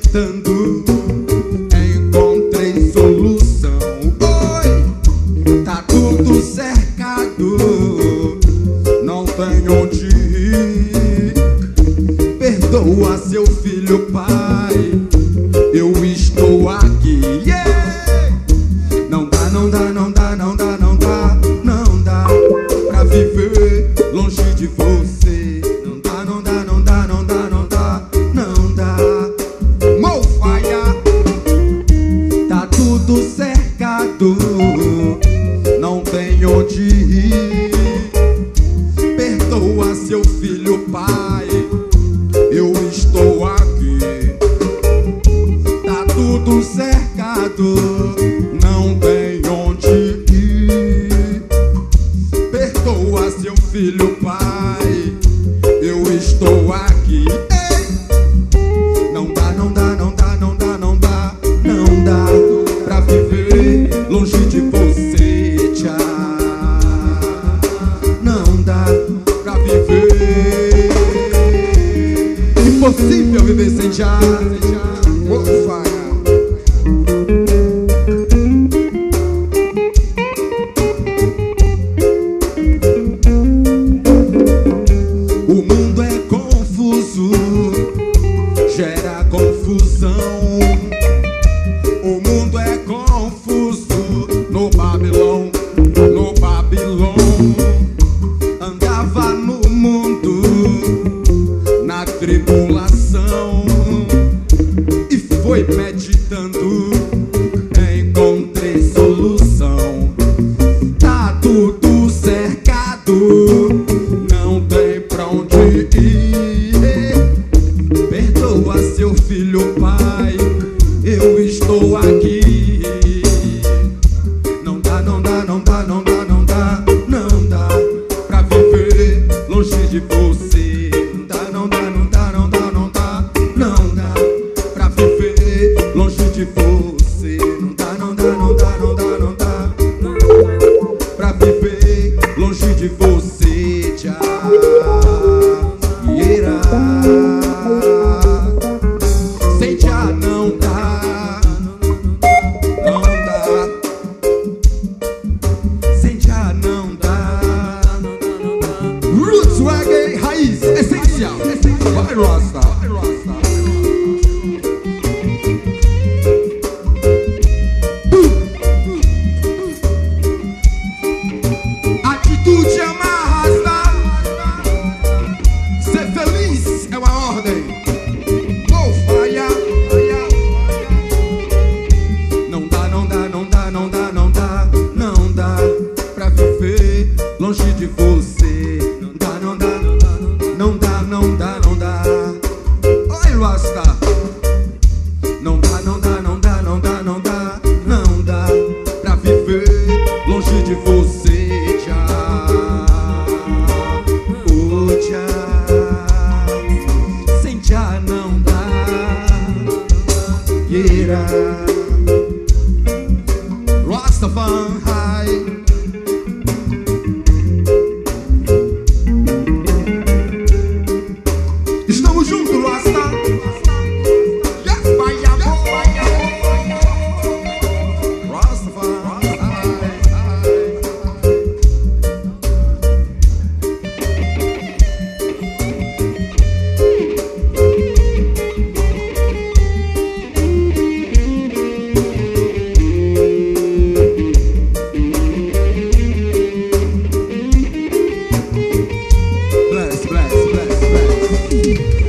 meditando, encontrei solução. Oi, tá tudo cercado, não tem onde ir. Perdoa seu filho, pai, eu estou aqui. Não dá, não dá, não dá, não dá, não dá, não dá pra viver longe de você. Não dá, não dá, não dá, não dá, não dá, não dá. Malfaia, tá tudo cercado, não tem onde ir. Perdoa seu filho, pai, eu estou aqui. Tá tudo cercado, não tem onde ir. Perdoa seu filho, pai, eu estou aqui. Ei! Não dá, não dá, não dá, não dá, não dá, não dá pra viver longe de você, tchau. Não dá pra viver. Impossível viver sem tchau. O mundo é confuso, gera confusão. O mundo é confuso no Babilão, no Babilão. Andava no mundo na tribulação e foi meditando, encontrei solução. Tá tudo cercado, não tem pra onde ir. Perdoa seu filho, pai, eu estou aqui. Não dá, não dá, não dá, não dá, não dá, não dá pra viver longe de você. Não dá, não dá, não dá, não dá, não dá, não dá pra viver longe de você. Não dá, não dá, não dá, não dá, não dá pra viver longe de você, tchau. Sem tchau não dá, não dá. Sem tchau não dá. Roots, reggae, raiz, essencial. Vai, Rasta. Atitude é uma rasta. Ser feliz é uma ordem. Oh, faia. Não dá, não dá, não dá, não dá, não dá, não dá pra viver longe de você. Não dá, não dá, não dá, não dá, não dá. Oi, Rasta. Não dá, não dá, não dá, não dá, não dá, não dá pra viver longe de você. Sem tchau não dá.